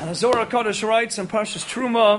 And the Zohar HaKadosh writes in Parshas Truma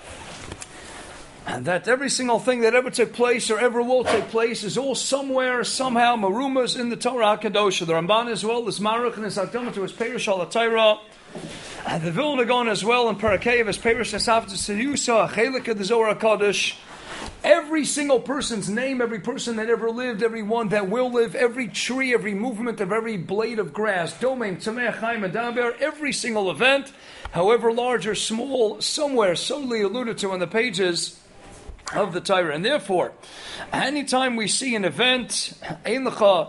that every single thing that ever took place or ever will take place is all somewhere, somehow, marumas in the Torah HaKadosh. The Ramban as well, this Maruch and his Akdama to his Perush al Torah. And the Vilna Gaon as well in Parakei of his Perush Nesafta Sedusa, Chelik of the Zohar HaKadosh. Every single person's name, every person that ever lived, every one that will live, every tree, every movement of every blade of grass, Domein, Tzemech, Chaim, and Daber, every single event, however large or small, somewhere solely alluded to on the pages of the Torah. And therefore, anytime we see an event, Ein Lecha,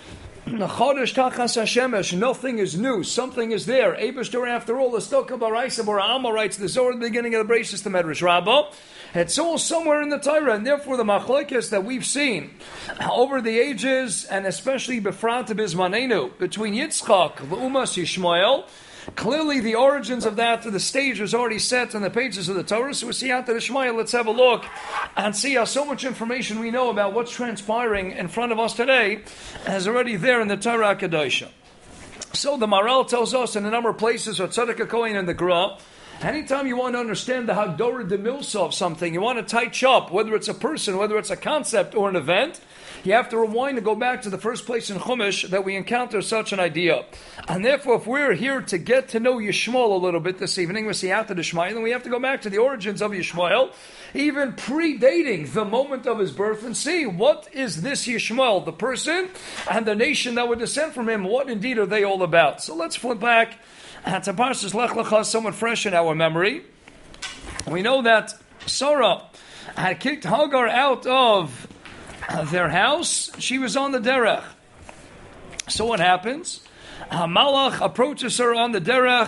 nothing is new, something is there. Eibishter, after all, the Stoka Baraisa Bora'ama writes the Zohar at the beginning of the Bereshis, the Medrash Rabbah. It's all somewhere in the Torah, and therefore the machlokes that we've seen over the ages, and especially Befrat Bizmanenu, between Yitzchak, Umas Yishmael, clearly the origins of that, the stage was already set in the pages of the Torah. So we see out the Ishmael. Let's have a look and see how so much information we know about what's transpiring in front of us today is already there in the Torah HaKadosh. So the Maral tells us in a number of places, or Tzedek HaKohen and the Gra, anytime you want to understand the Hagdorah de Milsa of something, you want to touch up, whether it's a person, whether it's a concept or an event, you have to rewind and go back to the first place in Chumash that we encounter such an idea. And therefore, if we're here to get to know Yishmael a little bit this evening, we see after the Shmuel, then we have to go back to the origins of Yishmael, even predating the moment of his birth, and see what is this Yishmael, the person and the nation that would descend from him, what indeed are they all about. So let's flip back to Parshas Lech Lecha, somewhat fresh in our memory. We know that Sarah had kicked Hagar out of their house. She was on the derech. So what happens? Malach approaches her on the derech.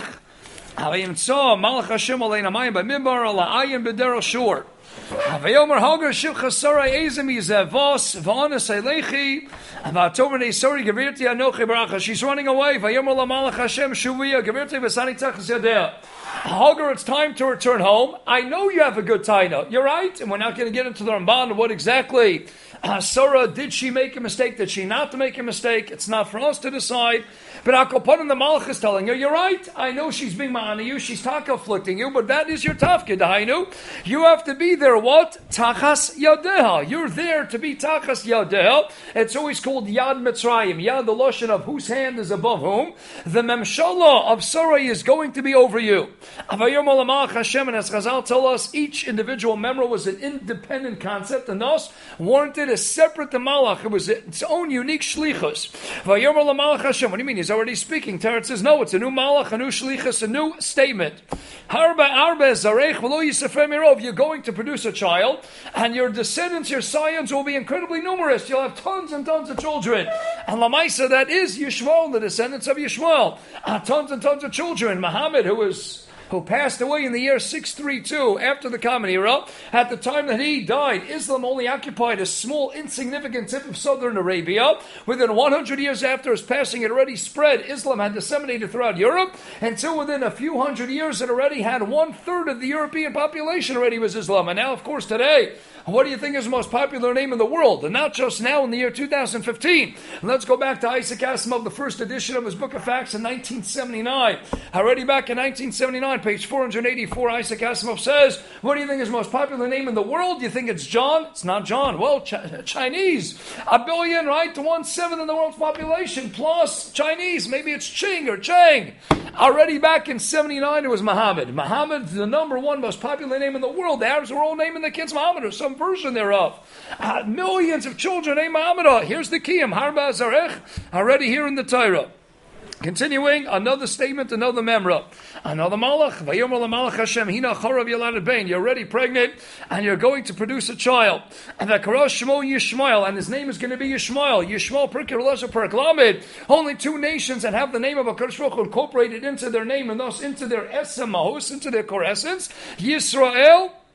Malach Hashem alein hamayim b'midbar ala'ayin b'derech shur. Vayomer Hagar shivcha Sarai ezem yizevos v'anas eilechi v'atomer neisori gevirti anochi baracha. She's running away. Vayomer lamalach Hashem shuvia gevirti v'sani tachas yadeh. Hagar, it's time to return home. I know you have a good taina. You're right, and we're not going to get into the Ramban what exactly Sarah, did she make a mistake? Did she not make a mistake? It's not for us to decide. But Akopan the Malach is telling you, you're right. I know she's being ma'ana you, she's taka-afflicting you, but that is your tafkid, Hainu. You have to be there, what? Tachas Yadeha. You're there to be Tachas Yadeha. It's always called Yad Mitzrayim. Yad, the Lashon of whose hand is above whom. The Memshala of Sarai is going to be over you. Avayom Olamach Hashem, and as Chazal tell us, each individual member was an independent concept, and thus warranted a separate to Malach. It was its own unique shlichus. Vayom Olamach Hashem. What do you mean? He's already speaking. Teretz says, no, it's a new Malach, a new shlichus, a new statement. Harba zarech v'lo yisafeh mirov. You're going to produce a child, and your descendants, your scions, will be incredibly numerous. You'll have tons and tons of children. And Lamaisa, that is Yishmael, the descendants of Yishmael. Tons and tons of children. Muhammad, who passed away in the year 632 after the Common Era. At the time that he died, Islam only occupied a small, insignificant tip of southern Arabia. Within 100 years after his passing, it already spread. Islam had disseminated throughout Europe, until within a few hundred years, it already had 1/3 of the European population already was Islam. And now, of course, today, what do you think is the most popular name in the world? And not just now in the year 2015. Let's go back to Isaac Asimov, the first edition of his Book of Facts in 1979. Already back in 1979, page 484, Isaac Asimov says, what do you think is the most popular name in the world? You think it's John? It's not John. Well, Chinese. 1 billion, right? To 1/7 of the world's population, plus Chinese. Maybe it's Ching or Chang. Already back in 79, it was Muhammad. Muhammad, the number one most popular name in the world. The Arabs were all naming the kids Muhammad or some version thereof. Millions of children named Muhammad. Here's the kiyam, Harba Zarech, already here in the Torah. Continuing, another statement, another memra. Another malach, Vayomer LaMalach Hashem, Hina Chorav Yaladet Bein. You're already pregnant, and you're going to produce a child. And the Karash Shmo Yishmael, and his name is going to be Yishmael. Yishmael Perkir Lesher Perk Lamed. Only two nations that have the name of a Kadosh Baruch Hu incorporated into their name, and thus into their Esemahos, into their core essence. Yisrael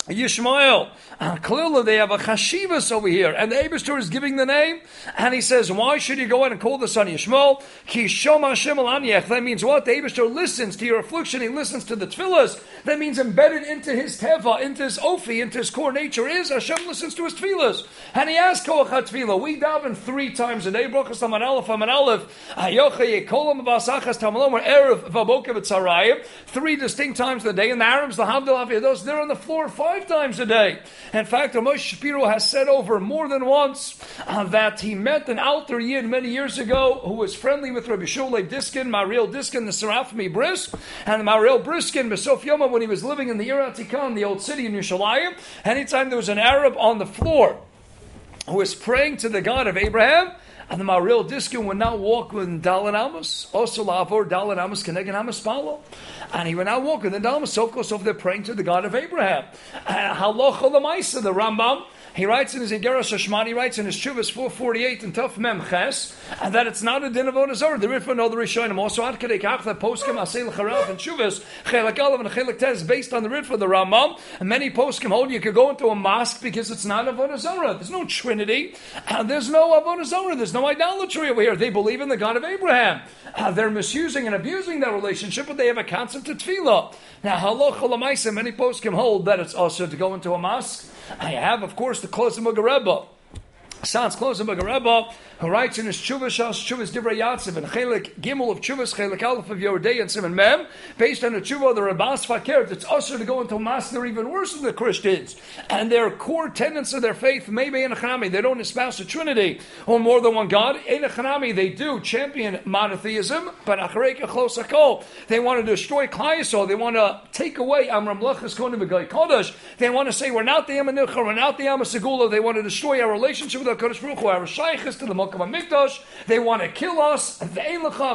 Yishmael, clearly they have a chashivas over here, and the Eibishter is giving the name, and he says, why should you go out and call the son Yishmael? Ki shoma Hashem al anyech. That means what? The Eibishter listens to your affliction, he listens to the tefillas. That means embedded into his teva, into his ofi, into his core nature is Hashem listens to his tefillas. And he asks koach ha-tefillah. We daven 3 times a day, brachas laman aleph, aman aleph, hayocha yekolam v'asachas tamalomer, erev v'bokev v'tzarayim, 3 distinct times a day, and the Arabs, the Hamdul Aviyados, they're on the floor 5 times a day. In fact, Moshe Shapiro has said over more than once that he met an Alter Yid many years ago who was friendly with Rabbi Shulei Diskin, Mariel Diskin, the Serafimi Brisk, and Mariel Briskin, Besof Yoma, when he was living in the Ir Atikah, the old city in Yerushalayim. Anytime there was an Arab on the floor who was praying to the God of Abraham, and the Mariel Diskin would now walk with Dalan Amos, also Lavor, Dalan Amos, Kenegan Amos Palo. And he would now walk with the Dalan Amos, so they're praying to the God of Abraham. Halocha Lamaisa, the Rambam, he writes in his Igeras Hashman, he writes in his Shuvas 448 and Tuf Mem Ches, and that it's not a din of Avodah Zarah. The Ritva know the Rishonim also Ad Kedei Kach that poskim Asel Charav and Shuvas Chelak Aleph and Chelak Tes based on the Ritva the Rambam. And many poskim hold you could go into a mosque because it's not Avodah Zarah. There's no Trinity, and there's no Avodah Zarah. There's no idolatry over here. They believe in the God of Abraham. They're misusing and abusing that relationship, but they have a concept of tefillah. Now, halacha l'maisa, many poskim hold that it's also to go into a mosque. I have, of course, the Klozim Rebbe. Sans Klozim Rebbe, who writes in his Chuvas Divrei Yatziv and Chelik Gimel of Chuvas, Chelik Aleph of Yordei and Simon Mem, based on the Chuvah of the Rabbas Fakir, it's also to go into a mosque. They're even worse than the Christians. And their core tenets of their faith, maybe in a Chanami, they don't espouse the Trinity or more than one God. In a Chanami, they do champion monotheism, but Achareka Chlos HaKol, they want to destroy Klal Yisrael. They want to take away Amram Lachas Konim V'Gai Kodesh. They want to say, we're not the Yamanicha, we're not the Yamasegula. They want to destroy our relationship with HaKadosh Baruch Hu, our Shaykhis to the Malkam HaMikdash. They want to kill us. And therefore,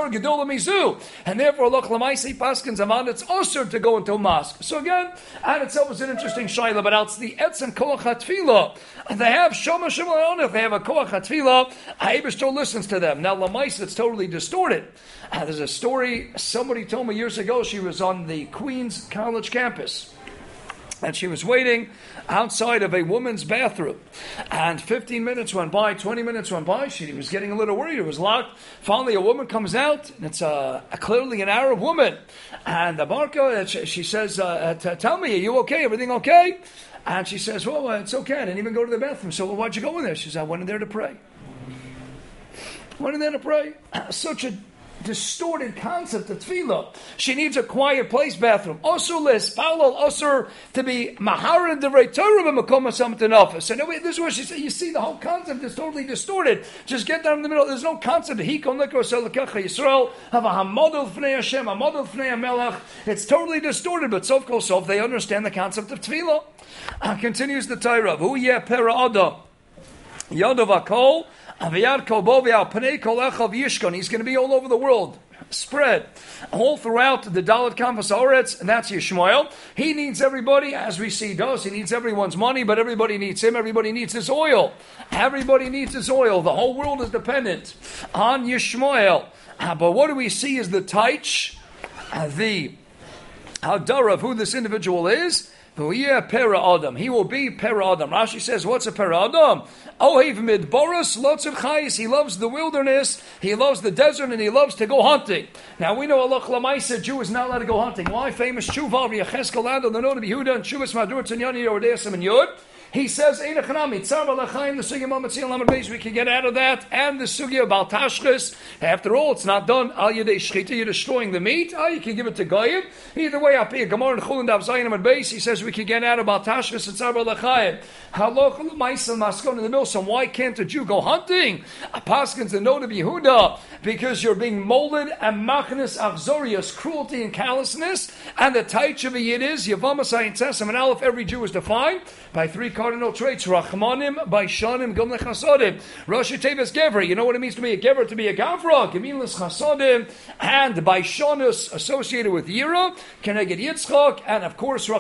Loch Lamaisi Paskins Aman, it's also to go into a mosque. So again, and itself is an interesting shayla, but it's the Etz and Koach HaTfilah. They have Shoma Shema, if they have a Koach HaTfilah, Eibishter listens to them. Now, Lamais, it's totally distorted. There's a story, somebody told me years ago, she was on the Queens College campus. And she was waiting outside of a woman's bathroom. And 15 minutes went by, 20 minutes went by. She was getting a little worried. It was locked. Finally, a woman comes out, and it's clearly an Arab woman. And the Barca, she says, tell me, are you okay? Everything okay? And she says, well, it's okay. I didn't even go to the bathroom. So why'd you go in there? She says, I went in there to pray. Such a distorted concept of tefillah. She needs a quiet place bathroom. Also, Paulo also to be mahara devrei Torah b'makom hasamtin office. And this is what she said. You see, the whole concept is totally distorted. Just get down in the middle. There's no concept of hikol nikro selakacha Yisrael have a hamodel fnei Hashem, hamodel fnei Hamelach. It's totally distorted. But sof kol sof, they understand the concept of tefillah. Continues the Torah. Hu yeh pera adam yadav hakol. He's going to be all over the world, spread all throughout the Dalet Kanvas Oretz, and that's Yishmael. He needs everybody, as we see does. He needs everyone's money, but everybody needs him. Everybody needs his oil. Everybody needs his oil. The whole world is dependent on Yishmael. But what do we see is the taich, the hadara of who this individual is. He will be Pera Adam. Rashi says, what's a Pera Adam? Ohev midboros lotzev chayis. He loves the wilderness, he loves the desert, and he loves to go hunting. Now we know Allah Lamaisa, a Jew is not allowed to go hunting. Why? Famous Shuvah, Yecheskel Lando, the note of Yehuda, and Shuvas Madur, Tzanyani, Ordeasim, and Yud. He says, the sugya we can get out of that, and the sugya about tashchis. After all, it's not done. Al yedei shchita, you're destroying the meat. You can give it to goyim. Either way, I'll pay a Gemara and Chulin Dav Zayin and base. He says we can get out about tashchis and tzar balachayim. Halochel ma'isel maskon in the milsom. Why can't a Jew go hunting? A paskin's the note of Yehuda because you're being molded and machnis achzorius, cruelty and callousness. And the taich of a yid is yavamas ayin tzesam and aleph. Every Jew is defined by 3 cardinal traits: Rachmanim, Baishanim, Gomlech Chasodim. Rosh Tevis Gever. You know what it means to be a Gever? To be a Gavra, Geminlis Chasodim, and Baishanus associated with Yira, Keneged Yitzchak, and of course Rachmanim. You have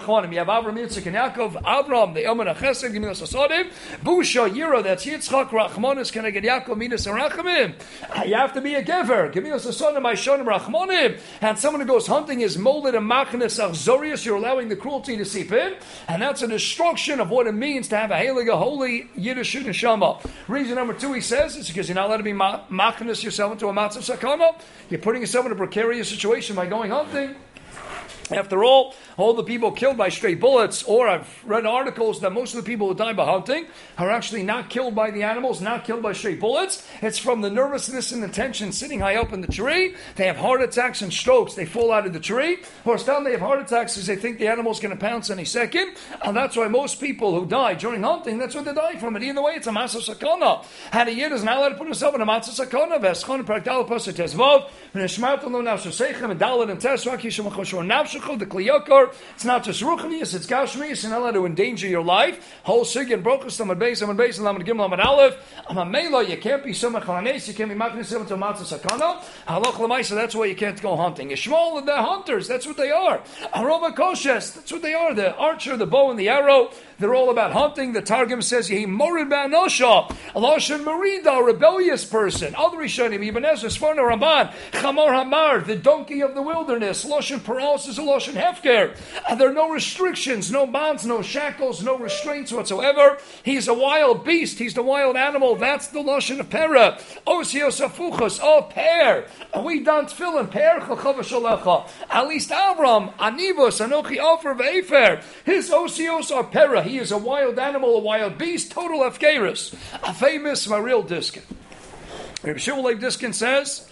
Avram, Yitzchak, and Yaakov. Avram, the Elman HaChesed, Gemilas HaSodim. Busha, Yira, that's Yitzchak, Rachmanis, Keneged Yaakov, Minas HaRachamim. You have to be a giver. Gemilas HaSodim, Aishonim, Rachmanim. And someone who goes hunting is molded and Machnes Achzorius. You're allowing the cruelty to seep in. And that's a destruction of what it means to have a Heilige, holy Yiddish Neshama. Reason number 2, he says, is because you're not allowed to be Machnes yourself into a Matzav Sakana. You're putting yourself in a precarious situation by going hunting. After all the people killed by stray bullets, or I've read articles that most of the people who die by hunting are actually not killed by the animals, not killed by stray bullets. It's from the nervousness and the tension sitting high up in the tree. They have heart attacks and strokes. They fall out of the tree. Or still they have heart attacks because they think the animal's going to pounce any second. And that's why most people who die during hunting, that's what they die from it. Either way, it's a matzah sakana. And a yid is not allowed to put himself in a matzah sakana. V'eschon prakdal pasuk tezvav. V'neshmartu lo nafsho seichem. V'dalet and tesrak yishom achoshor nafshecho. The kliyokar. It's not just ruchnius, it's gashmius. You're not allowed to endanger your life. Whole sig and brochus, amad beis, and amad gimel, amad aleph. Amamela, you can't be somach lanes, you can't be maknis to matzah sakana. Halach lemaisa, that's why you can't go hunting. Yishmael, the hunters, that's what they are. Arova koshes, that's what they are. The archer, the bow, and the arrow. They're all about hunting. The Targum says, Yehi morid ba'anosha, Lashon merida, rebellious person. Other Rishonim, Ibn Ezra, Sforno, Ramban, Chamor Hamar, the donkey of the wilderness. Lashon paralis is a Lashon hefker. There are no restrictions, no bonds, no shackles, no restraints whatsoever. He's a wild beast. He's the wild animal. That's the Lashon of Pera. Osios afuchos, of Per. We don't fill in Per, Chachavash Alecha. At least Avram, Anivos, Anochi, Ofer, Ve'efer. His Osios are Pera. He is a wild animal, a wild beast, total Afkaris. A famous Maril Diskin. Rabbi Shmuel Leib Diskin says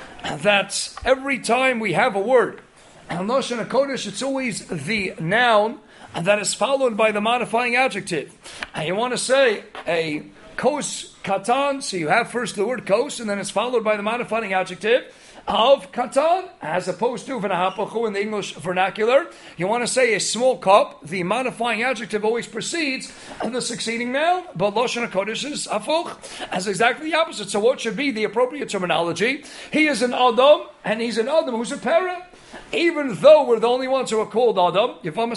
that every time we have a word, and Lashon HaKodesh, it's always the noun that is followed by the modifying adjective. And you want to say a kos katan, so you have first the word kos, and then it's followed by the modifying adjective of katan, as opposed to v'nahapachu in the English vernacular. You want to say a small cup, the modifying adjective always precedes the succeeding noun, but Lashon HaKodesh is afuch, as exactly the opposite. So what should be the appropriate terminology? He is an Adam, and he's an Adam who's a parrot. Even though we're the only ones who are called Adam, we're the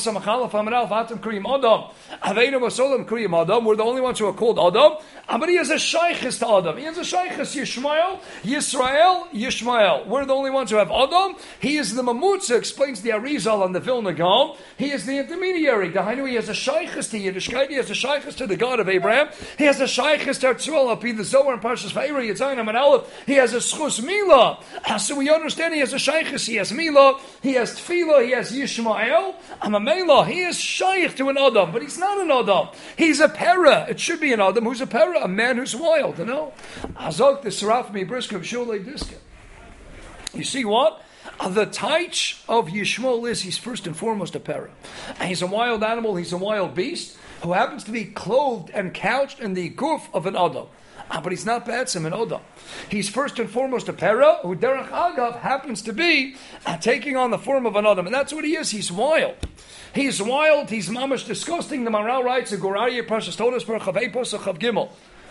only ones who are called Adam, but he has a shaykhis to Adam. He has a shaykhis Yishmael. We're the only ones who have Adam. He is the Mamutza, explains the Arizal on the Vilna Gaon. He is the intermediary. He has a shaykhis to Yiddishkeit. He has a shaykhis to the God of Abraham. He has a shaykhis to Artzuel, be the Zohar and Parshas Vayera, Yitzayim and Aleph. He has a schus Mila. So we understand he has a shaykhis, he has Mila, he has Tefillah, he has Yishmael. Amamela, he is shaykh to an Adam, but he's not an Adam. He's a para. It should be an Adam who's a para, a man who's wild, you know? Azok the Seraph Mi Briska of Shulei Diska. You see what? The taich of Yishmael is he's first and foremost a para. And he's a wild animal, he's a wild beast who happens to be clothed and couched in the guf of an Adam. But he's not Ba'atzim an Adam. He's first and foremost a Pera, who Derech Agav happens to be taking on the form of an Adam. And that's what he is. He's wild. He's wild. He's mamish disgusting. The Maral writes in Gorariya Parshas Todos per Chavei Posach Chav Gimel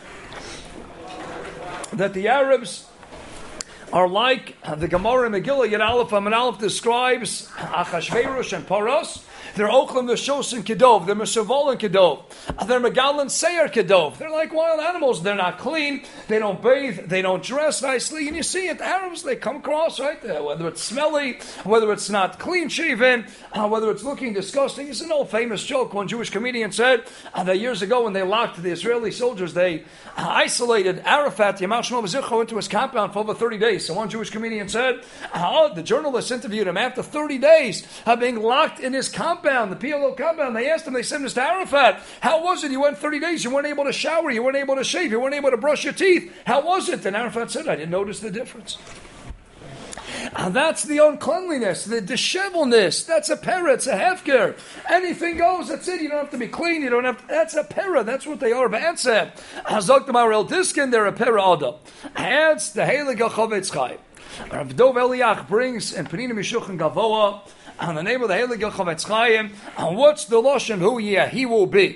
that the Arabs are like the Gemara Megillah Yud Aleph Amud Aleph describes Achashverosh and Paros. They're Ochlam, they're Shos and Kedov, they're Meshavol and Kedov, they're Megal and Seir Kedov. They're like wild animals, they're not clean, they don't bathe, they don't dress nicely, and you see it, the Arabs, they come across, right, whether it's smelly, whether it's not clean shaven, whether it's looking disgusting. It's an old famous joke. One Jewish comedian said that years ago when they locked the Israeli soldiers, they isolated Arafat, Yamal Shmuel Zichro, into his compound for over 30 days. So one Jewish comedian said, the journalists interviewed him after 30 days of being locked in his compound, the PLO compound. They asked him, they said, Mr. Arafat, how was it? You went 30 days, you weren't able to shower, you weren't able to shave, you weren't able to brush your teeth. How was it? And Arafat said, I didn't notice the difference. And that's the uncleanliness, the dishevelness. That's a pera, it's a hefker. Anything goes, that's it. You don't have to be clean, you don't have to, that's a pera, that's what they are. Ba'atzeh, Hazok the Marel Diskin, they're a pera adam. Hence, the Heilige Chavetz Chaim. Rav Dov Eliach brings in Penina Mishuch and Gavoa, on the name of the Heilige Chavetz Chaim, and what's the Lashon who he will be?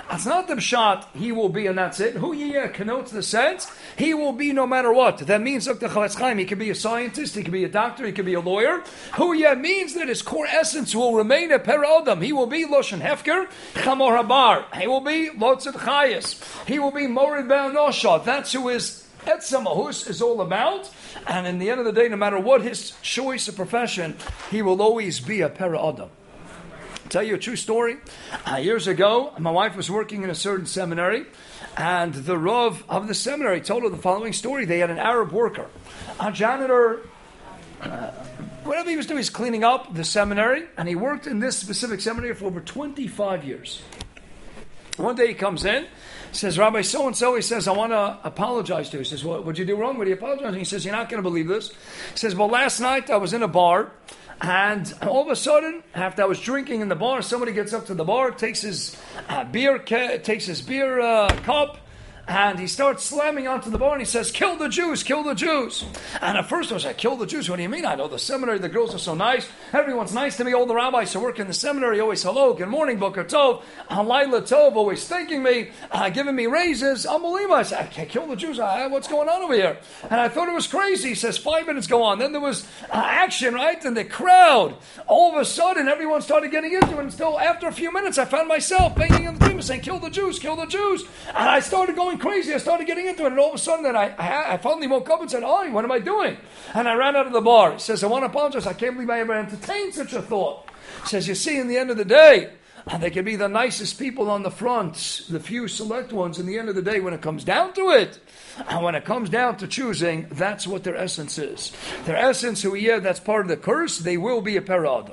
It's not the pshat, he will be and that's it. Hu yeh connotes the sense, he will be no matter what. That means, Dr. Chavetz Chaim, he could be a scientist, he could be a doctor, he could be a lawyer. Hu yeh means that his core essence will remain a perodam. He will be Loshen Hefker, Chamor Habar. He will be Lotzit Chayas. He will be Morid Be'anosha. That's who his Etzem Ahus is all about. And in the end of the day, no matter what his choice of profession, he will always be a perodam. Tell you a true story. Years ago, my wife was working in a certain seminary, and the Rav of the seminary told her the following story. They had an Arab worker, a janitor, whatever he was doing, he's cleaning up the seminary, and he worked in this specific seminary for over 25 years. One day he comes in, says, Rabbi so-and-so, he says, I want to apologize to you. He says, what'd you do wrong? What do you apologize? And he says, you're not going to believe this. He says, well, last night I was in a bar, and all of a sudden, after I was drinking in the bar, somebody gets up to the bar, takes his beer cup, and he starts slamming onto the bar, and he says, kill the Jews, kill the Jews. And at first I was like, kill the Jews? What do you mean? I know the seminary, the girls are so nice, everyone's nice to me, all the rabbis who work in the seminary, always hello, good morning, Boker Tov, Halayla Tov, always thanking me, giving me raises, unbelievable. I said, I can't kill the Jews, what's going on over here? And I thought it was crazy. He says, 5 minutes go on, then there was action, right, and the crowd, all of a sudden, everyone started getting into it, and still after a few minutes, I found myself banging on the table saying, kill the Jews, kill the Jews. And I started going crazy. I started getting into it, and all of a sudden, then I finally woke up and said, "Oh, what am I doing?" And I ran out of the bar. He says, "I want to apologize. I can't believe I ever entertained such a thought." He says, "You see, in the end of the day, they can be the nicest people on the front, the few select ones. In the end of the day, when it comes down to it, and when it comes down to choosing, that's what their essence is. Their essence, that's part of the curse. They will be a parad."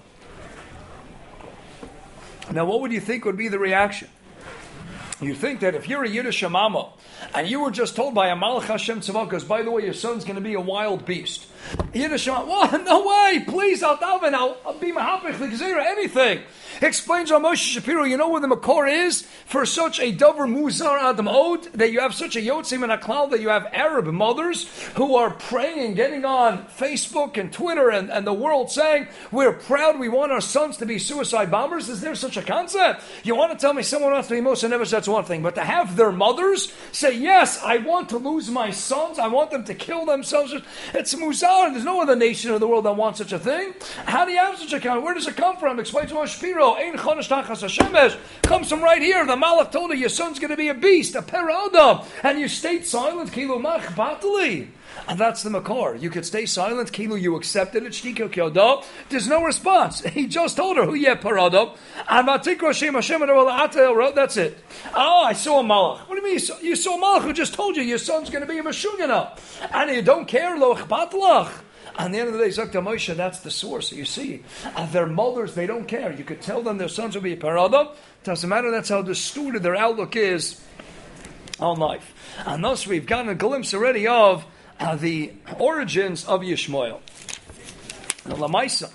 Now, what would you think would be the reaction? You think that if you're a Yiddish mama and you were just told by a Malach Hashem Tzavah, because by the way, your son's going to be a wild beast. Yiddish mama, what? No way! Please, I'll daven, I'll be mahapich l'gzera, anything. Explains Rav Moshe Shapiro, you know what the makor is for such a davar muzar adam od, that you have such a yotzim and a cloud, that you have Arab mothers who are praying, getting on Facebook and Twitter and the world saying, we're proud, we want our sons to be suicide bombers. Is there such a concept? You want to tell me someone wants to be Moshe Neves, that's one thing. But to have their mothers say, yes, I want to lose my sons, I want them to kill themselves, it's muzar. There's no other nation in the world that wants such a thing. How do you have such a count? Where does it come from? Explains Rav Shapiro. Ein chodesh tachas hashemesh comes from right here. The Malach told her your son's going to be a beast, a peradam, and you stayed silent. Kilu mach batali. And that's the makor. You could stay silent. Kilu, you accepted it. Shtika kyodo. There's no response. He just told her who ye paradam. And matikro shem Hashem and that's it. Oh, I saw a Malach. What do you mean you saw a Malach who just told you your son's going to be a meshugana, and you don't care? Lo chbatlach. At the end of the day, Zakta Moshe, that's the source. You see, their mothers, they don't care. You could tell them their sons will be a parada. Doesn't matter. That's how distorted their outlook is on life. And thus, we've gotten a glimpse already of the origins of Yishmael. The Lamaisa.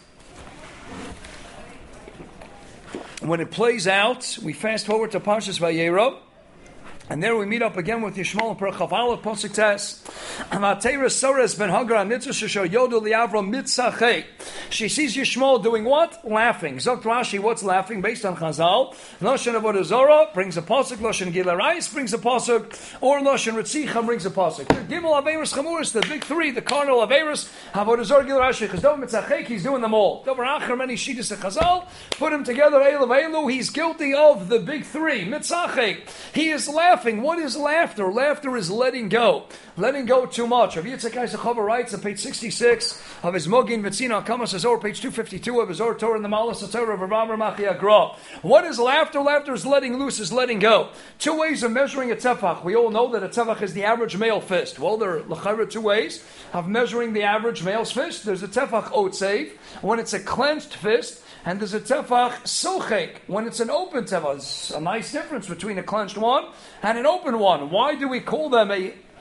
When it plays out, we fast forward to Parshas Vayera. And there we meet up again with Yishmael per Chaval Pasuk Tes. Amatera Sores ben Hagar Mitzvah Shesho Yodu Liavra Mitzachei. She sees Yishmael doing what? Laughing. Zokt Rashi, what's laughing? Based on Chazal. Loshen Avodah Zorah brings a pasuk. Loshen Gilarais brings a pasuk. Or Loshen Ritzicha brings a pasuk. The Gimel Averis Chamuris, the big three, the cardinal Averis, Avodah Zorah Gilarais. Chazdov Mitzachei, he's doing them all. Dover Acher many Shittas of Chazal. Put him together. Eilu Eilu. He's guilty of the big three. Mitzachei. He is laughing. What is laughter? Laughter is letting go. Letting go too much. Rav Yitzchak Eisachova writes on page 66 of his Mogin Vitzina Kamas Azor, page 252 of his Or Torah in the Malas Torah of Rav Machi Agra. What is laughter? Laughter is letting loose, is letting go. Two ways of measuring a tefach. We all know that a tefach is the average male fist. Well, there are l'chayra 2 ways of measuring the average male's fist. There's a tefach otsev, when it's a clenched fist, and there's a tefach sochek, when it's an open tefach. There's a nice difference between a clenched one and an open one. Why do we call them a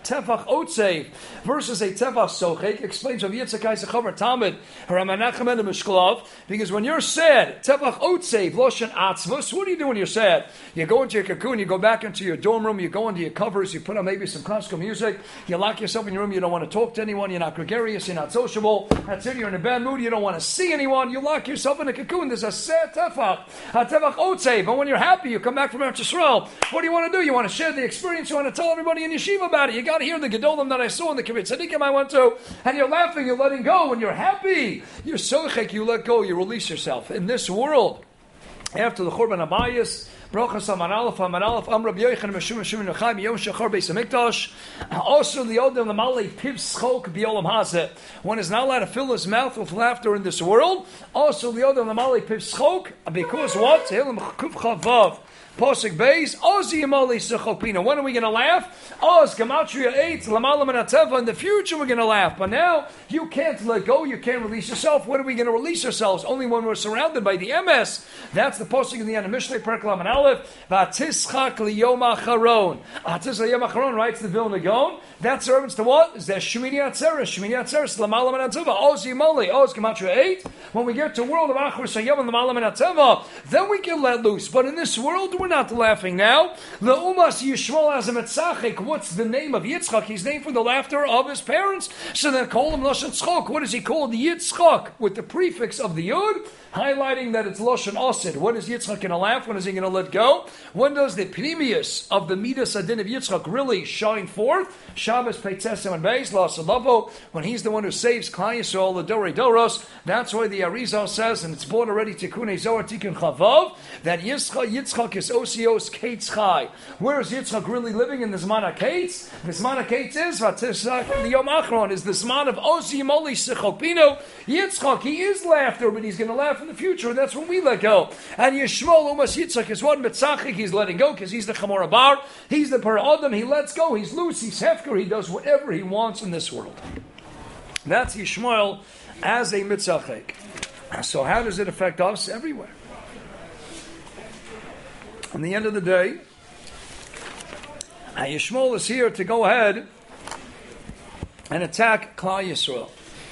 tefach otzev versus a tefach sochek explains of Yitzchak Isachavar Talmud Ramanachem and Mishklov, because when you're sad, tefach otzev loshen atzvus. What do you do when you're sad? You go into your cocoon, you go back into your dorm room, you go into your covers, you put on maybe some classical music, you lock yourself in your room, you don't want to talk to anyone, you're not gregarious, you're not sociable. That's it. You're in a bad mood, you don't want to see anyone. You lock yourself in a cocoon. There's a sad tefach, a tefach otzev. And when you're happy, you come back from Eretz Yisrael. What do you want to do? You want to share the experience. You want to tell everybody in yeshiva about it. You got to hear the gedolim that I saw in the kibbutz tzaddikim I went to, and you're laughing, you're letting go. When you're happy, you're sochek, you let go, you release yourself. In this world, after the Churban Abayis, Brachas Amar Aleph, Amr Rabbi Yochanan Meshum Meshum Nechaim Yom Shachar Beis Hamikdash. Also the Odem the Malei Piv Schok B'Olam Hazeh. One is not allowed to fill his mouth with laughter in this world. Also the Odem the Malei Piv Schok, because what? Tehillim Kuf Chavav. Posik Beis, Oz Yimali Sechopina. When are we going to laugh? Oz Gematria 8, Lamalam and Ateva. In the future we're going to laugh. But now you can't let go, you can't release yourself. When are we going to release ourselves? Only when we're surrounded by the MS. That's the posik in the end of Mishlei Perek Laman Aleph. V'atischak liyom acharon. Atis liyom acharon writes the Vilna Gaon. That servants to what? Is that Shmini Atzeres. Shmini Atzeres, Lamalam and Ateva. Oz Yimali, Oz Gematria 8. When we get to world of Achor Sayyam and Lamalam and Ateva, then we can let loose. But in this world, we're not laughing now. The Umas Yishmol as a Metzachik. What's the name of Yitzchak? He's named for the laughter of his parents. So then call him Lashon Tzchok. What is he called? The Yitzchak with the prefix of the Yud, highlighting that it's Lashon Osid. When is Yitzchak going to laugh? When is he going to let go? When does the Pnimius of the Midas Adin of Yitzchak really shine forth? Shabbos Peitzesem and Beis Lasalavo, when he's the one who saves Klal Yisrael, the Dorei Doros. That's why the Arizal says, and it's brought already Tikunei Zohar Tikun Chavav, that Yitzchak is Osios Kates Chai. Where is Yitzchak really living in the Zman HaKates? The Zman HaKates is Vatisak the Yom Achron, is the Zman of Osi Moli Sechopino. Yitzchak, he is laughter, but he's going to laugh in the future, and that's when we let go. And Yishmol Umas Yitzchak is one Metzachik, he's letting go because he's the Chamor Bar, he's the Para'odam, he lets go, he's loose, he's hefker, he does whatever he wants in this world. That's Yishmael as a Metzachik. So how does it affect us? Everywhere. At the end of the day, Yishmael is here to go ahead and attack Klal Yisrael.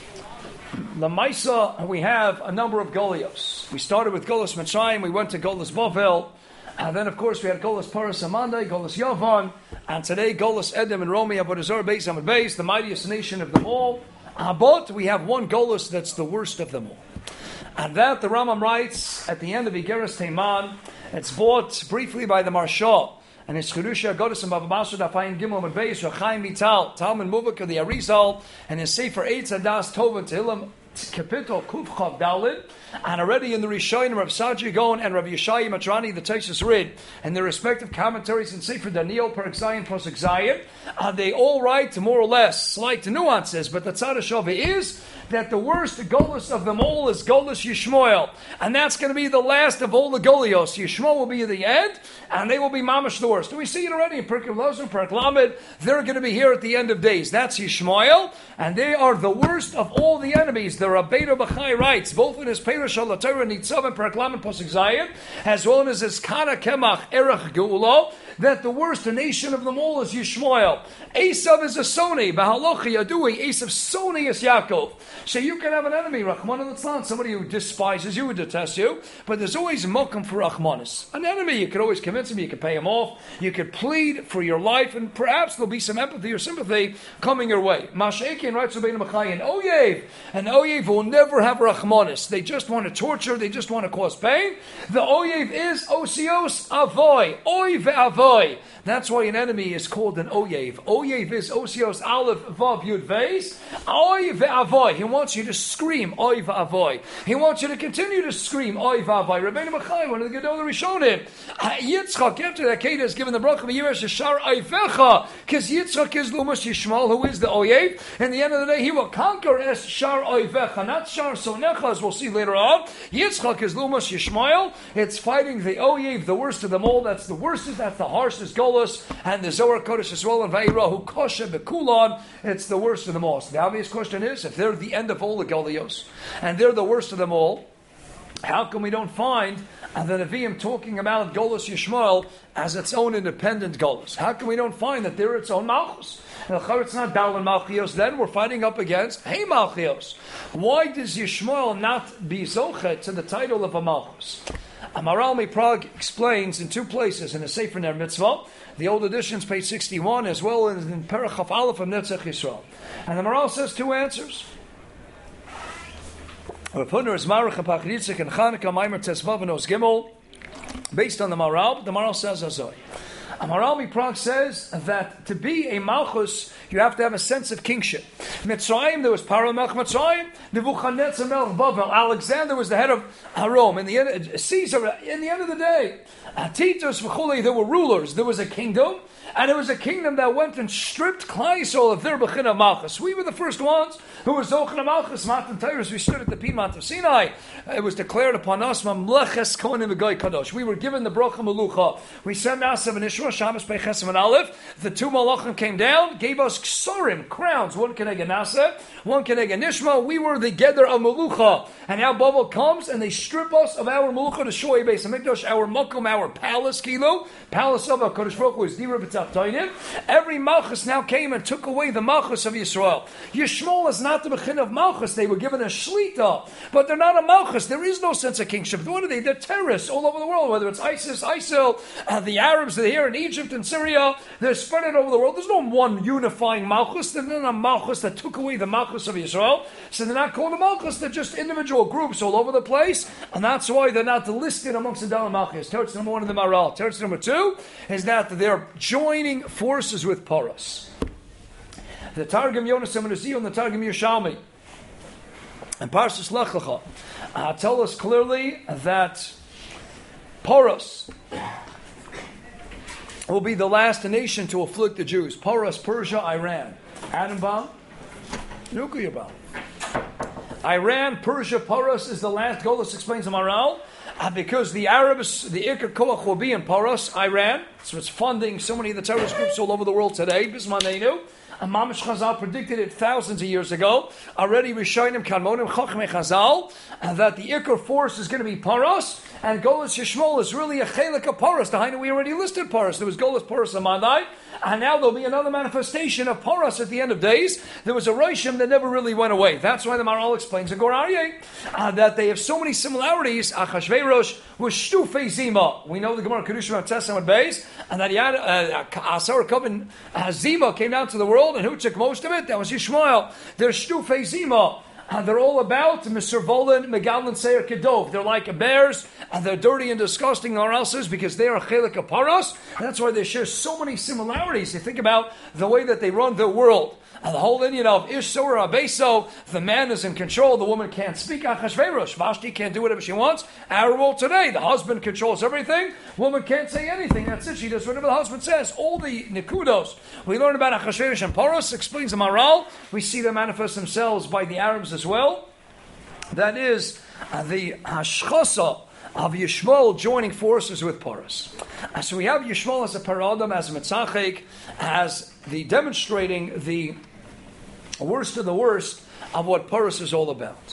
The Maisa, we have a number of Golios. We started with Golos Mitzrayim, we went to Golos Bavel, and then of course we had Golos Paras Amandai, Golos Yavan, and today Golos Edom and Romi, Avodah Beis Amad Beis, the mightiest nation of them all. But we have one Golos that's the worst of them all. And that the Rambam writes at the end of Igeres Teiman. It's brought briefly by the Marsha, and it's Chirusha Godes and Bava Basra Dafayim Gimel and Beis Rachaim Vital Talmud Muvak of the Arizal, and his Sefer Eitz Adas Tov and Tehillim Kapitel Kuf Chav Dalid. And already in the Rishonim, Rav Saji Gon and Rav Yeshaya Matrani, the Taisus Rid, and their respective commentaries in Sefer Daniel, Perek Zayin, Posek Zayin, they all write more or less slight nuances, but the Tzad HaShavah is that the worst Golus of them all is Golus Yishmael. And that's going to be the last of all the Golios. Yishmael will be the end, and they will be mamash the worst. We see it already in Perek Lozim, Perek Lamed. They're going to be here at the end of days. That's Yishmael, and they are the worst of all the enemies. The Rabbeinu Bachai writes, both in his Perush HaLaTorah Nitzav and Perek Lamed Posek Zayin, as well as his Kana Kemach Erech Geulah, that the worst nation of them all is Yishmael. Esav is a Soni, Bahalochi Adui, Esav Soni is Yaakov. So you can have an enemy, Rahman al-Islam, somebody who despises you, who detests you, but there's always mokum for Rahmanis. An enemy, you could always convince him, you could pay him off, you could plead for your life, and perhaps there'll be some empathy or sympathy coming your way. Masha'ekin writes to Bein Machai, an Oyev will never have Rahmanis. They just want to torture, they just want to cause pain. The Oyev is Osios Avoy, Oy ve'avoy. That's why an enemy is called an Oyev. Oyev is Osios Aleph Vav Yud Veis, Oy ve'avoy. He wants you to scream, Oy va'avoy. He wants you to continue to scream, Oy va'avoy. Rabbeinu Bachai, one of the Gedol Rishonim, Yitzchak, after that Keda is given the bracha of Yiresh Yashar Ayvecha, because Yitzchak is Lumas Yishmael, who is the Oyev. In the end of the day, he will conquer Es Shar Ayvecha, not Shar Sonecha, as we'll see later on. Yitzchak is Lumas Yishmael. It's fighting the Oyev, the worst of them all. That's the worstest, that's the harshest Golus. And the Zohar Kodesh as well, and Vayirahu Koshe Bekulon, it's the worst of them all. So the obvious question is, if they're the end of all the Golios, and they're the worst of them all, how come we don't find and the Nevi'im talking about Golus Yishmael as its own independent Golus. How come we don't find that they're its own Malchus? It's not Darlan Malchios, then we're fighting up against Hey Malchios. Why does Yishmael not be Zochet to the title of a Malchus? Maharal MiPrague explains in two places in the Sefer Ner Mitzvah, the old editions, page 61, as well as in Perach Chaf Aleph of Netzach Yisrael. And the Maharal says two answers. Rav Hutner is Marach HaPach Yitzchak and Chanukah Maimer Tesvav and Os Gimel. Based on the Maharal says Azoi. Maharal MiPrague says that to be a Malchus, you have to have a sense of kingship. Mitzrayim, there was Paro Melech Mitzrayim, Nebuchadnezzar Melech Bavel, Alexander was the head of Rome, Caesar, in the end of the day, Titus V'chulei, there were rulers, there was a kingdom, and it was a kingdom that went and stripped Klal Yisrael of their Bechina Malchus. We were the first ones who were Zochana Malchus, Matan Torah. We stood at the Piedmont of Sinai. It was declared upon us, Mamleches Kohanim V'Goy Kadosh. We were given the Bracha Melucha. We sent Nasav and Ishra, Shabbos Peichesim and Aleph. The two Malachim came down, gave us Ksorim, crowns, one Kenega Nasav, one Kenega Nishma. We were the Geder of Melucha. And now Babel comes and they strip us of our Melucha to Shoy Beis HaMikdash, our Makom, our palace, palace of HaKadosh Baruch Hu is Dira B'Tzach Toinim. Every Malchus now came and took away the Malchus of Yisrael. Yishmael is not the Bechin of Malchus. They were given a Shlita, but they're not a Malchus. There is no sense of kingship. What are they? They're terrorists all over the world, whether it's ISIS, ISIL, the Arabs that are here in Egypt and Syria. They're spread all over the world. There's no one unifying Malchus. They're not a Malchus that took away the Malchus of Israel. So they're not called a Malchus. They're just individual groups all over the place, and that's why they're not listed amongst the Dalam Malchus. Teretz number one in the Maharal. Teretz number two is that they're joining forces with Porus. The Targum Yonas and the Targum Yerushalmi and Parshas Lech Lecha tell us clearly that Porus will be the last nation to afflict the Jews. Porus, Persia, Iran. Atom bomb, nuclear bomb. Iran, Persia, Porus is the last. Golus explains the Maharal. Because the Arabs, the Iker Koach will be in Porus, Iran, so it's funding so many of the terrorist groups all over the world today. Bismanenu. And Mamash Chazal predicted it thousands of years ago. Already Rishonim Kalmonim Chachmei Chazal, that the Iker force is going to be Porus, and Golus Yishmael is really a chelik of Porus. The Hainu we already listed Porus. There was Golus Porus Amadai, and now there'll be another manifestation of Porus at the end of days. There was a Roshim that never really went away. That's why the Maharal explains in Gur Aryeh that they have so many similarities. Achashverosh was Shtufei Zima. We know the Gemara Kedushim Tesam Beis, and that he had Asar Kovin Zima came down to the world, and who took most of it? That was Yishmael. They're Shtufei Zima. And they're all about Mr. Volin, Megalin, Seir, Kedov. They're like bears, and they're dirty and disgusting, or else because they are chelik of Paras. And that's why they share so many similarities. You think about the way that they run their world. And the whole Indian of Ish Surah Abeso, the man is in control, the woman can't speak. Achashverosh, Vashti can't do whatever she wants. Our world today, the husband controls everything, woman can't say anything. That's it, she does whatever the husband says. All the Nikudos we learn about Achashverosh and Paras explains the Maharal. We see them manifest themselves by the Arabs as well. That is the Hashchasa of Yishmael joining forces with Porus. So we have Yishmael as a paradam, as a mitzachek, as the demonstrating the worst of the worst of what Porus is all about.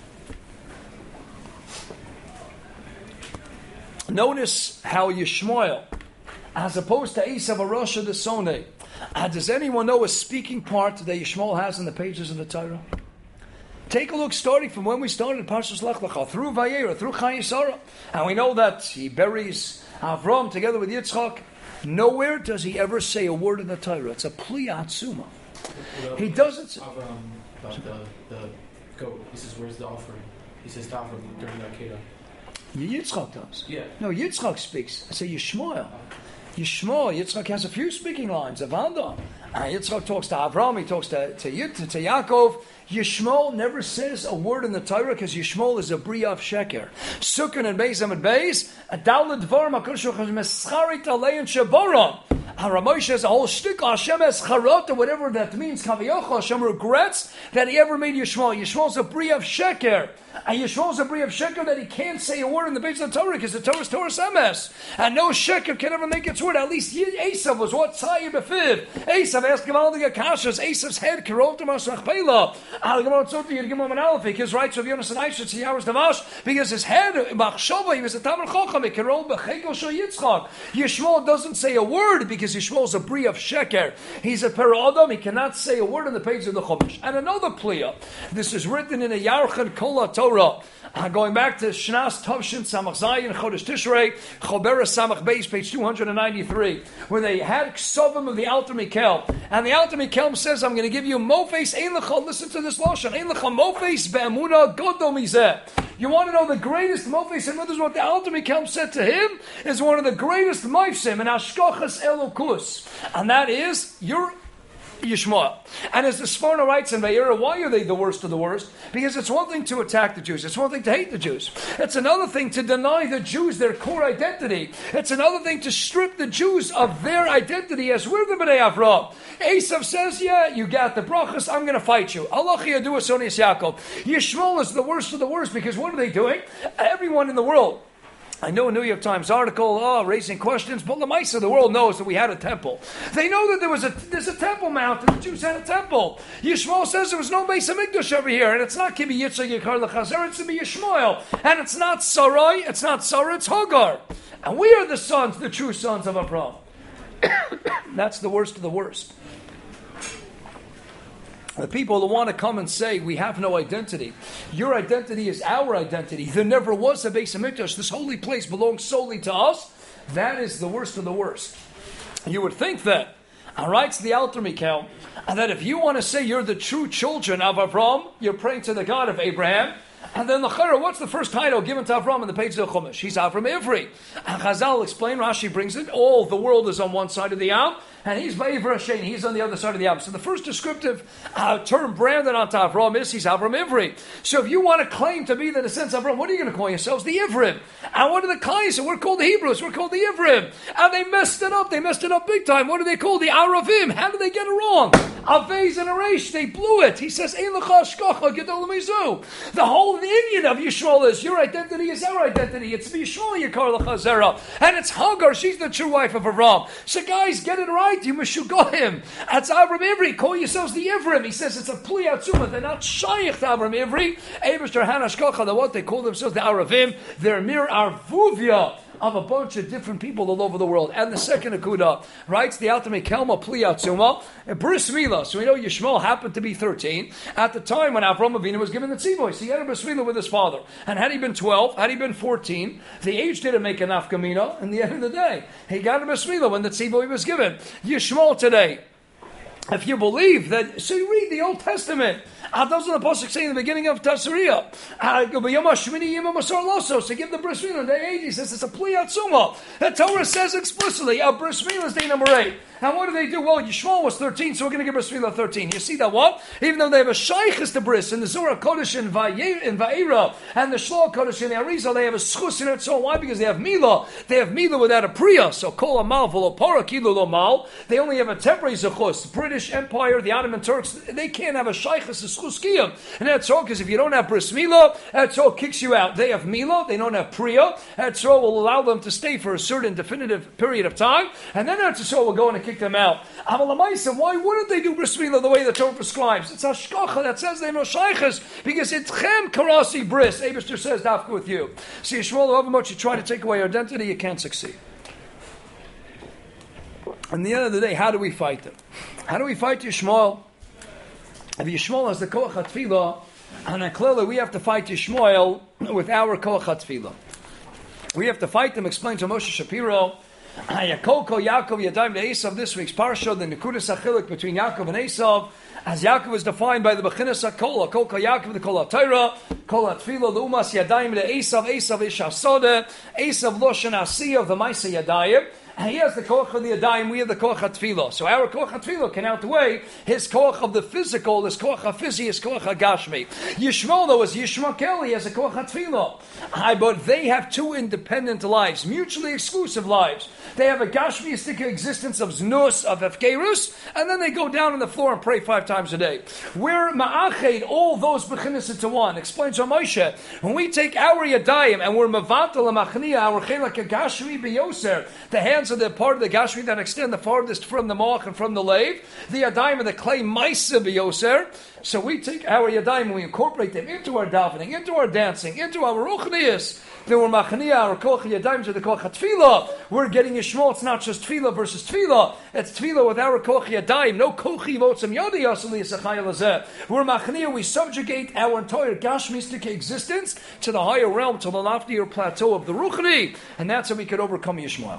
Notice how Yishmael, as opposed to Esav Arosha the Soneh, does anyone know a speaking part that Yishmael has in the pages of the Torah? Take a look, starting from when we started Parshas Lech Lecha, through Vayera, through Chayei Sarah, and we know that he buries Avram together with Yitzchak. Nowhere does he ever say a word in the Torah. It's a Pli Atzuma. He doesn't say Avram about the goat. He says, "Where's the offering?" He says to Avram during the Akedah. Yitzchak does. Yeah. No, Yitzchak speaks. I say Yishmael. Yitzchak has a few speaking lines. Avanda. Yitzchak talks to Avram. He talks to Yaakov. Yishmael never says a word in the Torah because Yishmael is a Bria of Sheker. Sukkot and Beis Amid Beis, a Dalad Dvar Makush Mescharit Alein Shaboron. Ramosh has a whole shtick. Hashem has charot, or whatever that means. Kaviyachol, Hashem regrets that he ever made Yishmael. Yishmael's a bri of sheker. And Yishmael's a bri of sheker that he can't say a word in the base of the Torah because the Torah is Torah Semes. And no sheker can ever make its word. At least Esav was what? Tzayir befiv. Esav asked Gamal the Gakashas. Esav's head, Kirov to Masach Pela. Al Gamal Tzoti, Yirgimam and Alef. His rights of Yonas and Aisha, Tziyawas Davash. Because his head, Machshava, he was a Tamar Chocham. Kirov Bechegel Shal Yitzchak. Yishmael doesn't say a word because Yishmael's a bri of sheker. He's a Perodom. He cannot say a word on the page of the Chumash. And another pliya. This is written in a Yarchan Kol Torah. Going back to Shnas Tovshin Samach Zayin Chodesh Tishrei Chobera Samach Beis, page 293, where they had Ksovim of the Alter Mikel, and the Alter Mikel says, "I'm going to give you Mofes Ein Lecha." Listen to this lashon: Ein Lecha Mofes Be'emuna Godol Mizeh. You want to know the greatest Mofes, and this is what the Alter Mikel said to him, is one of the greatest Mofsim in Ashkochas Elokus, and that is your Yishmael. And as the Sforno writes in Vayera, why are they the worst of the worst? Because it's one thing to attack the Jews. It's one thing to hate the Jews. It's another thing to deny the Jews their core identity. It's another thing to strip the Jews of their identity as we're the B'nai Avraham. Esav says, yeah, you got the brachas, I'm going to fight you. Allah Yadu Asonias Yaakov. Yishmael is the worst of the worst because what are they doing? Everyone in the world, I know a New York Times article, raising questions, but the mice of the world knows that we had a temple. They know that there's a temple mount, and the Jews had a temple. Yishmael says there was no Beis HaMikdash over here, and it's not Kibi Yitzchak Yikar L'Chazer, it's to be Yishmael. And it's not Sarai, it's not Sarah, it's Hagar. And we are the sons, the true sons of Abraham. That's the worst of the worst. The people who want to come and say, we have no identity. Your identity is our identity. There never was a Beis HaMikdash. This holy place belongs solely to us. That is the worst of the worst. You would think that, writes the Alter Mikel, and that if you want to say you're the true children of Avraham, you're praying to the God of Abraham, and then the Chara, what's the first title given to Avram in the page of the Chumash? He's Avram Ivri. And Chazal explain, Rashi brings it, all the world is on one side of the Yam, and he's Ba'ivra Shein, he's on the other side of the Yam. So the first descriptive term branded onto Avram is he's Avram Ivri. So if you want to claim to be the descendants of Avram, what are you going to call yourselves? The Ivrim. And what are the Kais? We're called the Hebrews, we're called the Ivrim. And they messed it up big time. What do they call the Aravim? How did they get it wrong? Avez and Aresh, they blew it. He says, Ein Lecha Ashkocha Gedol Mizu. The whole Indian of Yishmael is, your identity is our identity. It's Yishmael Yikar L'Chazera. And it's Hagar, she's the true wife of Avram. So guys, get it right. You Meshugohim. That's Avram Ivri. Call yourselves the Ivrim. He says it's a Pli Atzuma. They're not Shaykh to Avram Ivri. Eibishter Hanashkocha, the what they call themselves the Aravim. They're mere Arvuvia of a bunch of different people all over the world. And the second Akuda writes the Alter Mikelma Pli Atzuma, Bris Milah. So we know Yishmael happened to be 13 at the time when Avram Avinu was given the tzivoy. So he had a Bris Milah with his father. And had he been 12, had he been 14, the age didn't make an Afkamina in the end of the day. He got a Bris Milah when the tzivoy was given. Yishmael today, if you believe that, so you read the Old Testament. Doesn't the Pasuk say in the beginning of Tasariya, so give the bris milah in day 8, he says it's a Pli Atzuma. The Torah says explicitly, a bris milah is day number 8. And what do they do? Well, Yishmael was 13, so we're going to give bris milah 13. You see that what? Even though they have a shaykhis to bris in the Zohar Kodesh in Va'era and the Shloah Kodesh in the Arizal, they have a schus in it. So why? Because they have milah. They have milah without a priya. So kol amal v'lo para kilu lo mal. They only have a temporary zechus. The British Empire, the Ottoman Turks, they can't have a shaykhis schus kiyam. And that's all because if you don't have bris milah, that's all kicks you out. They have milah. They don't have priya. That's all will allow them to stay for a certain definitive period of time. And then that's all will go in and kick them out. Why wouldn't they do bris milah the way the Torah prescribes? It's hashkacha that says they're no shaykhs because it's chem karasi bris. Abishter says dafka with you. See, Yishmael, however much you try to take away your identity, you can't succeed. And at the end of the day, how do we fight them? How do we fight Yishmael? If Yishmael has the koach hatfilah, and clearly we have to fight Yishmael with our koach hatfilah. We have to fight them. Explain to Moshe Shapiro. Yaakov Yadayim Esav, this week's parsha, the Nekudas Achilik between Yaakov and Esav, as Yaakov is defined by the Bechinas HaKol, Kol Yaakov, the Kol HaTorah, Kol HaTfilah, the Umas Yadayim, the Esav, Esav Ish HaSodeh, Esav Loshen Asiyah of the Maisa Yadayim, and he has the koach of the Yadayim, we have the koach of Tefillah. So our koach of Tefillah can outweigh his koach of the physical, his koach of Fizi, his koach of Gashmi. Yishmael, though, is Yishmael, he has a koach of Tefillah. But they have two independent lives, mutually exclusive lives. They have a Gashmiistic existence of Znus, of Efkerus, and then they go down on the floor and pray 5 times a day. We're ma'ached all those bechinas into one. Explains Moshe, when we take our Yadayim and we're Mavatal Machniya, our Chelak Gashmi Beyoser, the hands of the part of the Gashmi that extend the farthest from the Moach and from the Lave, the Yadayim and the clay Maisa Beyoser. So we take our Yadayim and we incorporate them into our davening, into our dancing, into our Ruchnias. Then we're Machniya, our Koch Yadayim to the Koch Tefillah. We're getting Yishmael. It's not just Tefillah versus Tefillah. It's Tefillah with our Koch Yadayim. No Kochi Votzim Yadi Yasali Yisachayel Azeh. We're Machniya. We subjugate our entire Gashmistic existence to the higher realm, to the loftier plateau of the Ruchni. And that's how we could overcome Yishmael.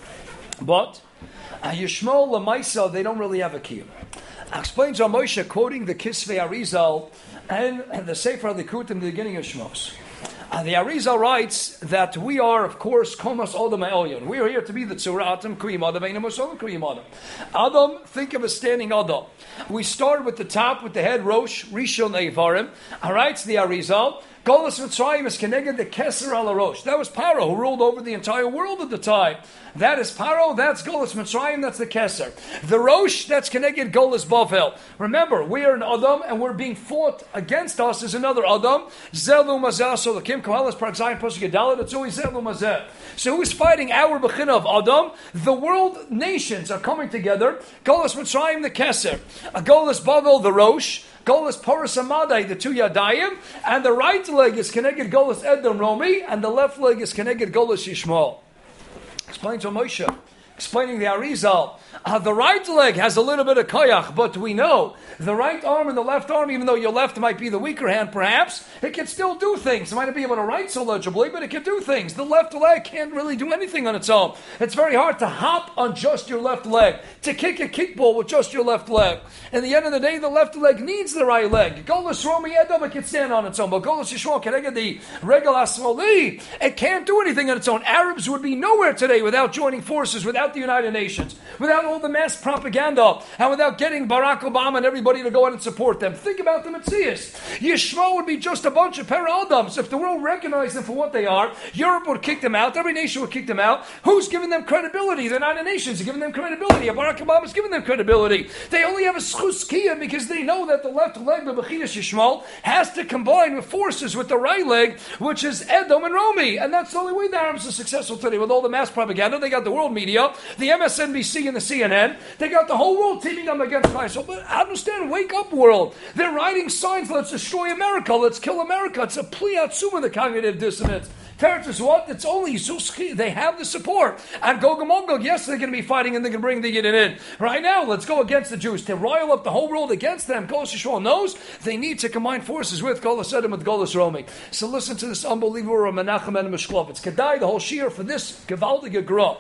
But Yishmael Lamaisa, they don't really have a kiyum. Explains Moshe, quoting the Kisvei Arizal and the Sefer Likut in the beginning of Shmos. The Arizal writes that we are, of course, Komas Adam Elyon. We are here to be the Tzura Atam Kriyim Adam, Einam Osom Kriyim Adam. Adam, think of a standing Adam. We start with the top, with the head, Rosh, Rishon Eivarim. Writes the Arizal, Golas Mitzrayim is connected the Keser al Rosh. That was Paro, who ruled over the entire world at the time. That is Paro, that's Golas Mitzrayim, that's the Keser. The Rosh, that's connected Golas Bavel. Remember, we are an Adam, and we're being fought against us is another Adam. Zelu Mazeh, so the Kim Koheles Parak Zayin Pasuk Gedalit, it's always Zelu Mazeh. So who's fighting our Bechina of Adam? The world nations are coming together. Golas Mitzrayim, the Keser. Golas Bavel, the Rosh. Golas Paras Amadai, the 2 Yadayim, and the right leg is connected Golas Edom Romi, and the left leg is connected Golas Yishmael. Explain to Moshe, explaining the Arizal. The right leg has a little bit of koyach, but we know the right arm and the left arm, even though your left might be the weaker hand perhaps, it can still do things. It might not be able to write so legibly, but it can do things. The left leg can't really do anything on its own. It's very hard to hop on just your left leg, to kick a kickball with just your left leg. In the end of the day, the left leg needs the right leg. Golas Romi Edom, it can stand on its own, but Golas Yishmael, the Regal Asmali, it can't do anything on its own. Arabs would be nowhere today without joining forces, without the United Nations, without all the mass propaganda, and without getting Barack Obama and everybody to go out and support them. Think about the Metzias. Yishmael would be just a bunch of para-Adams. If the world recognized them for what they are, Europe would kick them out, every nation would kick them out. Who's giving them credibility? The United Nations are giving them credibility. Barack Obama's giving them credibility. They only have a schuskia because they know that the left leg of Bechinas Yishmael has to combine with forces with the right leg, which is Edom and Romi. And that's the only way the Arabs are successful today. With all the mass propaganda, they got the world media, the MSNBC and the CNN. They got the whole world teaming them against Israel. But understand, wake up, world. They're writing signs, let's destroy America, let's kill America. It's a pliatsuma, the cognitive dissonance. Teretz is what? It's only Zuski. They have the support. And Gog and Magog, yes, they're going to be fighting and they're going to bring the Yidden in. Right now, let's go against the Jews. To rile up the whole world against them, Golas Yishmael knows they need to combine forces with Golas Edom with Golas Romi. So listen to this unbelievable Menachem and Mishklov. It's Kedai, the whole shiur for this Gevaldige Gra.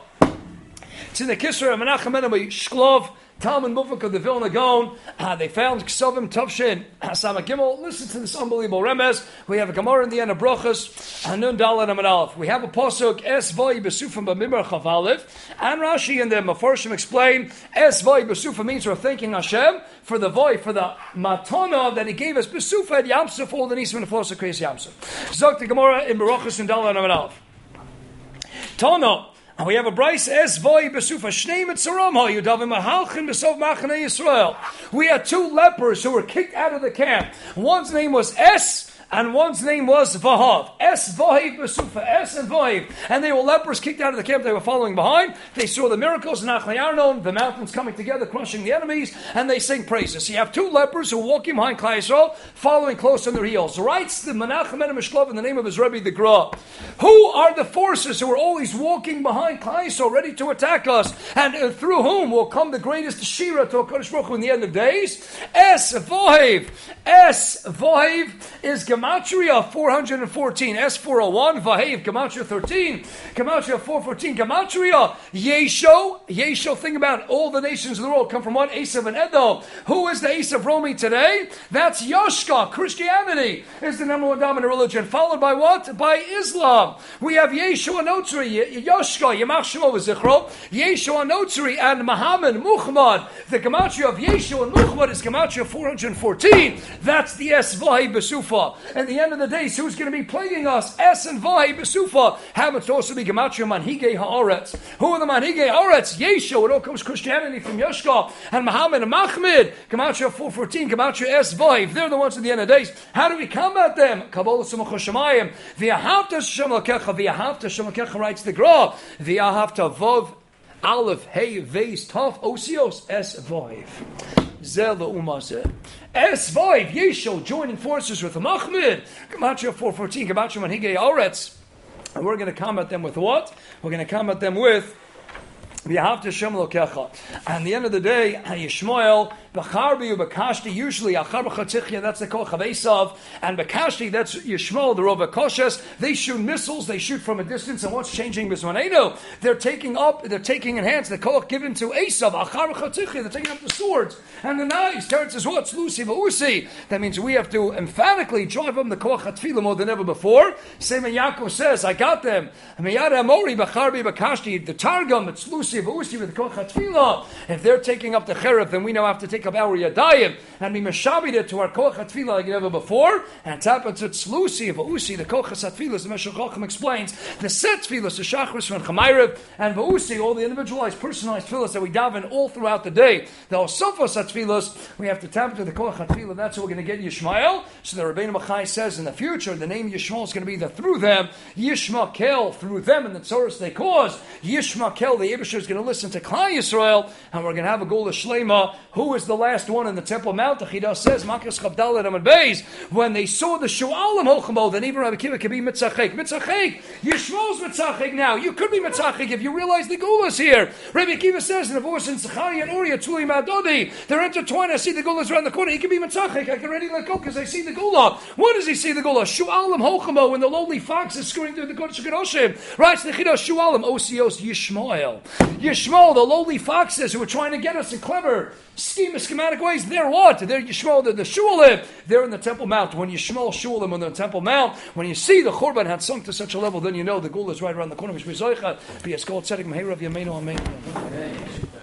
It's in the Kisra Menachem and Mishklov. Talmud Mufak of the Vilna Gaon. They found Ksavim Tavshin Sama Gimel. Listen to this unbelievable remez. We have a Gemara in the end of Brachas. Hanun Dalet Amud Aleph. We have a pasuk Es Vay Besufim B'Mimar Chav Aleph. And Rashi and the Mefarshim explain Es Vay Besufim means we're thanking Hashem for the Vay, for the Matana that He gave us. Besufa at Yamsuf, all the Nisim and the Flosa Kreis Yamsuf. Zok the Gemara in Brachas and Dalet Amud Aleph. Tana. And we have a Bryce Es Voy Besufa Shnei Mitzaram Ha Yudavim Ahalchin Besov Machane Yisrael. We had 2 lepers who were kicked out of the camp. One's name was Es, and one's name was Vahav. Es Vahiv Besufa, Es and Vahiv. And they were lepers kicked out of the camp. They were following behind. They saw the miracles in Achlei Arnon, the mountains coming together, crushing the enemies, and they sing praises. So you have 2 lepers who are walking behind Klai Yisrael, following close on their heels. Writes the Menachem and Mishklov in the name of his Rebbe, the Gra. Who are the forces who are always walking behind Klai Yisrael, ready to attack us, and through whom will come the greatest Shira to HaKadosh Baruch Hu in the end of days? Es Vahiv. Es Vahiv is Gemara. Gematria 414, S401, Vahev, Gematria 13, Gematria 414, Gematria, Yesho, think about all the nations of the world come from what? Esav and Edom. Who is the Esav Romi today? That's Yoshka. Christianity is the number one dominant religion, followed by what? By Islam. We have Yeshua Notzri, Yoshka, Yamach Shemo v'Zichro, Yeshua Notzri, and Muhammad, Muhammad. The Gematria of Yeshua and Muhammad is Gematria 414. That's the Es Vahi Besufa. At the end of the days, who's going to be plaguing us? Es and Vahi Besufa. Happens to also be Gematria Manhige Haaretz. Who are the Manhige Haaretz? Yeshua. It all comes Christianity from Yoshka and Muhammad and Mahmud. Gematria 414, Gematria Es Vahi. They're the ones at the end of the days. How do we combat them? Kabbalah Samach Hashemayim. V'yahavta Shem Lakecha. V'yahavta Shem Lakecha writes the Gra. V'yahavta Vov Aleph Hey Veis Tov Osios Es Vahiv. Zel Umazeh. Es Vahiv Yeshua joining forces with Mahmud. Gematria 414. Gematria Manhige Haaretz. And we're going to combat them with what? We're going to combat them with V'yahavta Shem Lokecha. And at the end of the day, Yishmael, B'charbi, B'kashti, usually Achar B'chatichya, that's the Koch of Esav, and B'kashti, that's Yishmael, the Rova Koshes. They shoot missiles, they shoot from a distance, and what's changing Bismaneno? They're taking in hands the Koch given to Esav, Achar B'chatichya, they're taking up the swords and the knives. Terence says, what's Lucy V'usi? That means we have to emphatically drive them the Koch HaTfilah more than ever before. Same when Yaakov says, I got them. Miyad Amori, B'charbi, B'kashti, the Targum, it's Lucy V'usi with the Koch HaTfilah. If they're taking up the Cheref, then we now have to take up our Yadayim and be Meshabid to our Koch HaTfilah like never before. And tap into Tzlusi V'usi, the Koch HaTfilah, as the Meshach Chacham explains, the set Tfilah, the Shachris from Chamayrev, and V'usi, all the individualized, personalized Tfilah that we daven all throughout the day. The Osofos HaTfilah, we have to tap into the Koch HaTfilah. That's how we're going to get Yishmael. So the Rabbeinu Machai says in the future, the name Yishmael is going to be the through them, Yishmael, through them and the tzoros they cause. Yishmael, the Yibusher is going to listen to Klal Yisrael, and we're going to have a Gula Shlema. Who is the last one in the Temple Mount? The Chidah says, Makas Chavdalet Amad Beis, when they saw the Shu'alim Hochamo, then even Rabbi Akiva could be Mitzachek. Mitzachek, Yishmael's Mitzachek now. You could be Mitzachek if you realize the Gula's here. Rabbi Akiva says in the verse in Zechariah and Uriah, Tuli Madodi, they're intertwined. I see the Gula's around the corner. He could be Mitzachek. I can already let go because I see the Gula. What does he see the Gula? Shu'alim Hochamo, when the lowly fox is scurrying through the Kodesh HaKadoshim. Right, the Chidah Shu'alim, Osios Yishmael. Yishmael, the lowly foxes who are trying to get us in clever schematic ways, they're what? They're Yishmael, they're the Shu'alim. They're in the Temple Mount. When Yishmael Shu'alim on the Temple Mount, when you see the Churban had sunk to such a level, then you know the Gula is right around the corner. Be a skull tzedek meheirav yameinu amen.